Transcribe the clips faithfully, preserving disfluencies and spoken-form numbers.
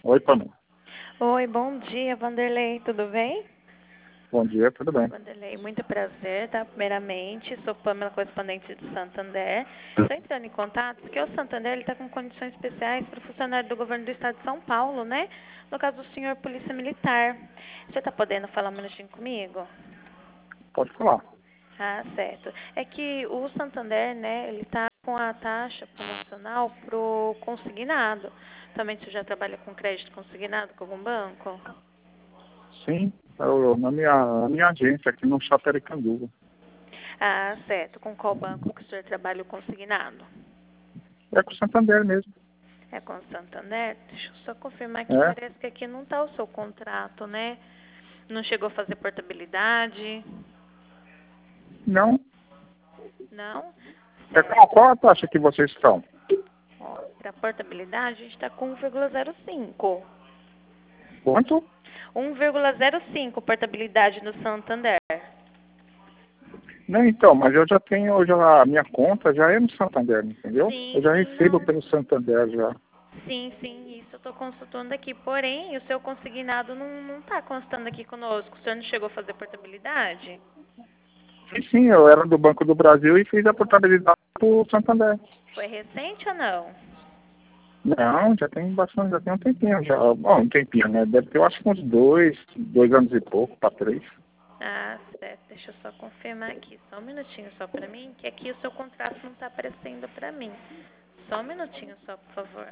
Oi, Pamela. Oi, bom dia, Vanderlei, tudo bem? Bom dia, tudo bem? Vanderlei, muito prazer, tá? Primeiramente, sou Pamela, correspondente do Santander. Estou entrando em contato porque o Santander está com condições especiais para o funcionário do governo do estado de São Paulo, né? No caso do senhor Polícia Militar. Você está podendo falar um minutinho comigo? Pode falar. Ah, certo. É que o Santander, né, ele está com a taxa promocional pro consignado. Também você já trabalha com crédito consignado com algum banco? Sim, eu, na minha, na minha agência aqui no Chapecó. Ah, certo. Com qual banco que o senhor trabalha o consignado? É com o Santander mesmo. É com o Santander? Deixa eu só confirmar que É? parece que aqui não está o seu contrato, né? Não chegou a fazer portabilidade? Não. Não? É qual, Certo. qual a taxa que vocês estão? Ó, para portabilidade a gente está com um vírgula zero cinco. Quanto? um vírgula zero cinco portabilidade no Santander. Não, então, mas eu já tenho, eu já, a minha conta já é no Santander, entendeu? Eu Sim, já sim, recebo não. pelo Santander já. Sim, sim, isso eu estou consultando aqui. Porém, o seu consignado não está constando aqui conosco. O senhor não chegou a fazer portabilidade? Sim, sim, eu era do Banco do Brasil e fiz a portabilidade pro Santander. Foi recente ou não? Não, já tem bastante, já tem um tempinho já. Bom, um tempinho, né? Deve ter, eu acho que uns dois, dois anos e pouco, para três. Ah, certo. Deixa eu só confirmar aqui. Só um minutinho só pra mim, que aqui o seu contrato não tá aparecendo pra mim. Só um minutinho só, por favor.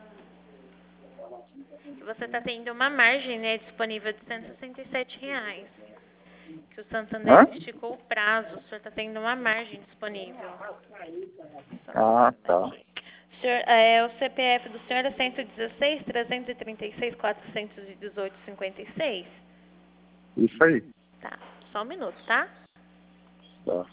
Você tá tendo uma margem, né, disponível de cento e sessenta e sete reais. Que o Santander Hã? esticou o prazo. O senhor tá tendo uma margem disponível. Só Ah, confirmar tá. aqui. O, senhor, é, o C P F do senhor é cento e dezesseis, trezentos e trinta e seis, quatrocentos e dezoito, cinquenta e seis? Isso aí. Tá. Só um minuto, tá? Tá.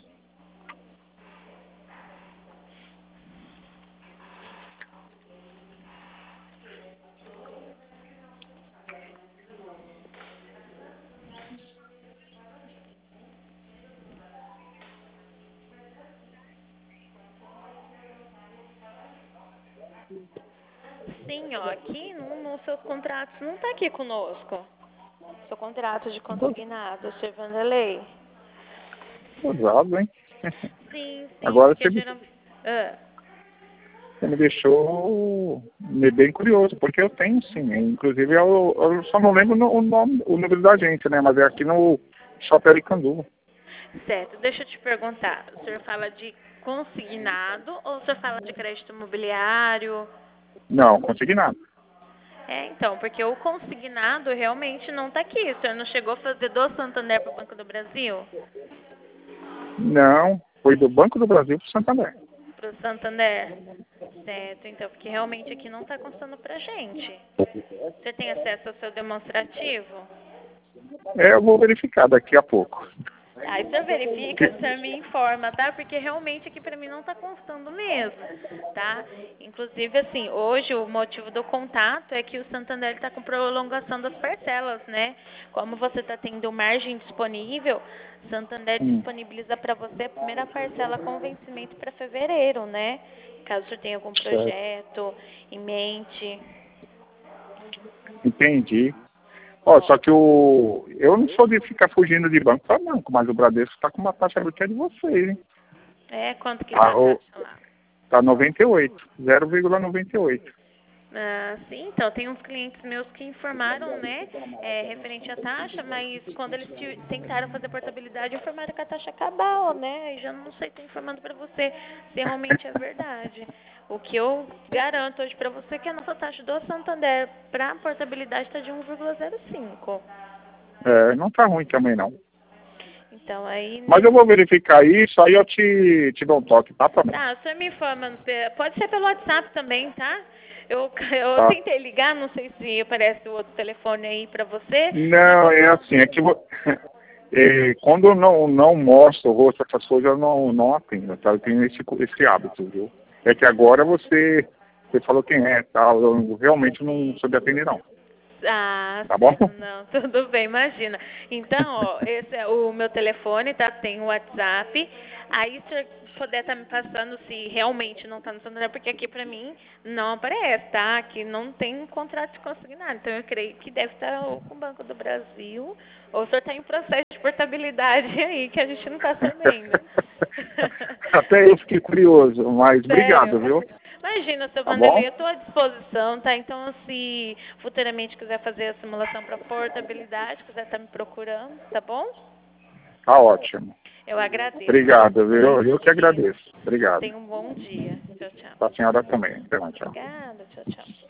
Sim, ó, aqui no, nos seus contratos não tá aqui conosco. Seu contrato de Tô consignado, senhor Vanderlei. usado, hein? Sim, sim, Agora porque você me, geralmente. Ah, você me deixou me bem curioso, porque eu tenho sim. Inclusive eu, eu só não lembro no- o nome, o número da agência, né? Mas é aqui no Shopping Aricanduva. certo, deixa eu te perguntar. O senhor fala de consignado ou o senhor fala de crédito imobiliário? Não, consegui nada. É, então, porque o consignado realmente não tá aqui. O senhor não chegou a fazer do Santander para o Banco do Brasil? Não, foi do Banco do Brasil para o Santander. Para o Santander? Certo, então, porque realmente aqui não está constando pra gente. Você tem acesso ao seu demonstrativo? É, eu vou verificar daqui a pouco. Aí você verifica, você me informa, tá? Porque realmente aqui pra mim não tá constando mesmo, tá? Inclusive, assim, hoje o motivo do contato é que o Santander está com prolongação das parcelas, né? Como você está tendo margem disponível, Santander Hum, disponibiliza para você a primeira parcela com vencimento para fevereiro, né? Caso você tenha algum certo. projeto em mente. Entendi. Ó, só que o. Eu não sou de ficar fugindo de banco para banco, mas o Bradesco está com uma taxa que é de vocês, hein? É, quanto que tá Tá, a o, taxa lá? tá noventa e oito, zero vírgula noventa e oito. Ah, sim, então tem uns clientes meus que informaram, né, é, referente à taxa, mas quando eles te- tentaram fazer portabilidade, informaram que a taxa acabou, né? E já não sei, tô informando para você se realmente é verdade. O que eu garanto hoje para você é que a nossa taxa do Santander para portabilidade está de um vírgula zero cinco. É, não tá ruim também não. Então aí Mas eu nesse vou verificar isso, aí eu te, te dou um toque, tá, também? Tá, você me informa, no pe- pode ser pelo WhatsApp também, tá? Eu, eu Tá. tentei ligar, não sei se aparece o outro telefone aí pra você, mas Não, eu é tô... assim, é que vo- é, quando eu não, não mostro o rosto, essas coisas, eu não, não atendo, tá? Eu tenho esse, esse hábito, viu? É que agora você, você falou quem é, tal, eu realmente não sou de atender, não. Ah, Tá bom? não, tudo bem, imagina. Então, ó, esse é o meu telefone, tá? Tem o WhatsApp. Aí, se você puder estar me passando se realmente não está no Santander, porque aqui pra mim não aparece, tá? Aqui não tem contrato de consignado. Então, eu creio que deve estar ou com o Banco do Brasil, ou o senhor está em processo de portabilidade aí, que a gente não está sabendo. Até eu fiquei curioso, mas Sério? obrigado, viu? Imagina, seu Tá bom? Vanderlei, eu estou à disposição, tá? Então, se futuramente quiser fazer a simulação para portabilidade, quiser estar me procurando, tá bom? Tá ótimo. Eu agradeço. Obrigado, viu? Bom Eu que dia. agradeço. Obrigado. Tenha um bom dia. Tchau, tchau. A senhora também. Até mais, tchau. Obrigada. Tchau, tchau.